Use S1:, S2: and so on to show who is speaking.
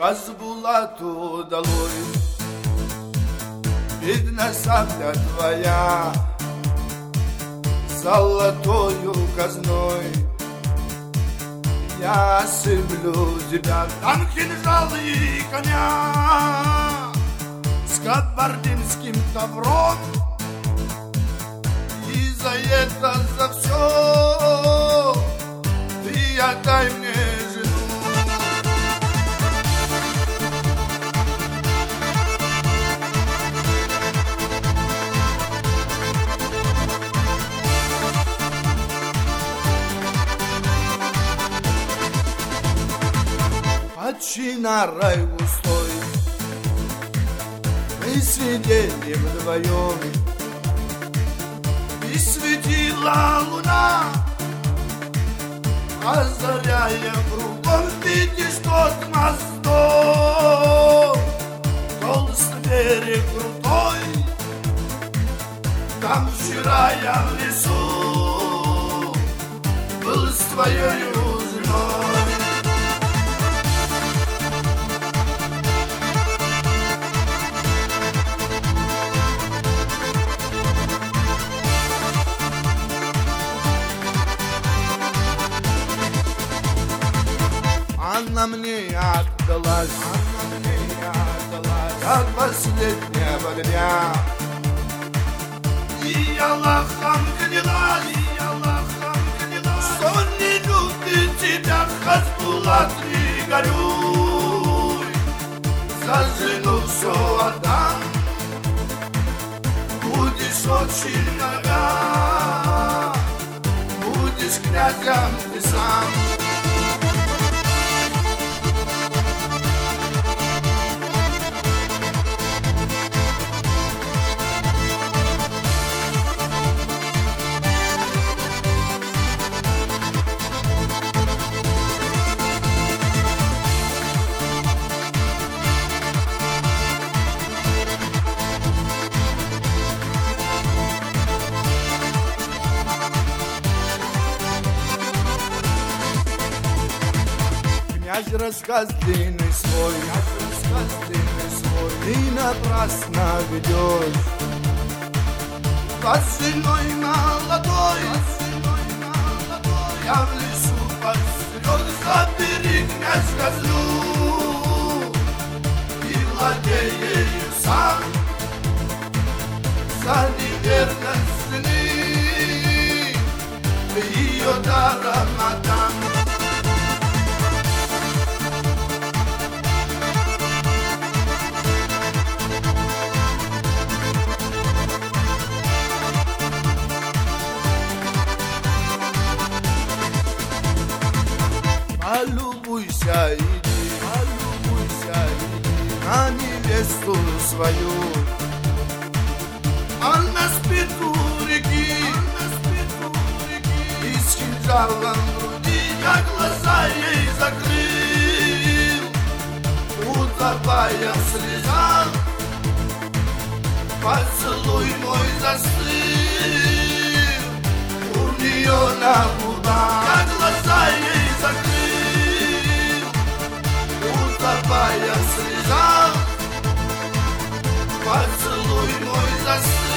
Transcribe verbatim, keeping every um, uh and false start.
S1: Хазбулату долой, видно сабля твоя золотою казной. Я сыплю тебя, там кинжал и коня с кабардинским тавром. И за это, за все ты отдай мне жену. Отчина рай густой, мы сидели вдвоем, и светила луна, озаряя кругом. Видишь тот мосток, толстый берег крутой, там вчера я в лесу был с твоей женой. Она мне отдалась, она мне отдалась от последнего дня. И Аллахом клялась, и Аллахом клялась, что не любит тебя, Хазбулат, не горюй. За жену все отдам, будешь очень много, будешь князем ты сам. Князь рассказ длинный свой, князь рассказ длинный свой, ты напрасно ведешь. Под женой молодой, я в лесу посрет. Забери, князь, козлу и владей ею сам. За неверность жены ее даром отдам. Полюбуйся, иди, полюбуйся, иди на невесту свою. Она спит у реки, она спит у реки, и с кинжалом в груди я глаза ей закрыл. Утопая в слезах, поцелуй мой застыл у нее на губах. Я глаза ей закрыл, утопая в слезах, поцелуй мой застыл.